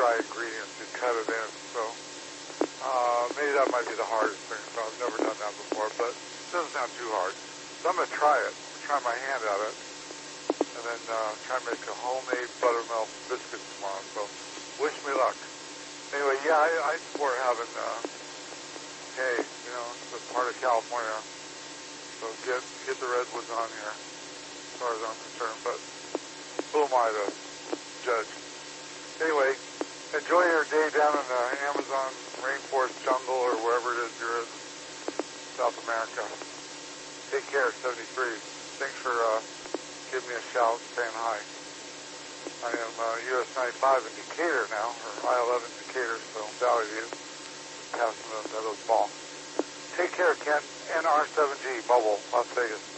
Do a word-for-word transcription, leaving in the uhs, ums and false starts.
dry ingredients. You cut it in. So uh, maybe that might be the hardest thing. So I've never done that before, but it doesn't sound too hard. So I'm going to try it. Try my hand at it. And then uh, try and make a homemade buttermilk biscuit tomorrow. So wish me luck. Anyway, yeah, I, I support having uh, hay. You know, it's a part of California. So get get the redwoods on here, as far as I'm concerned. But who am I to judge? Anyway, enjoy your day down in the Amazon rainforest jungle or wherever it is you're in South America. Take care, seventy-three. Thanks for uh, giving me a shout and saying hi. I am uh, U S ninety-five in Decatur now, or I eleven Decatur, so Valley View, passing the Meadows Ball. Take care, Ken. N R seven G, Mobile, Las Vegas.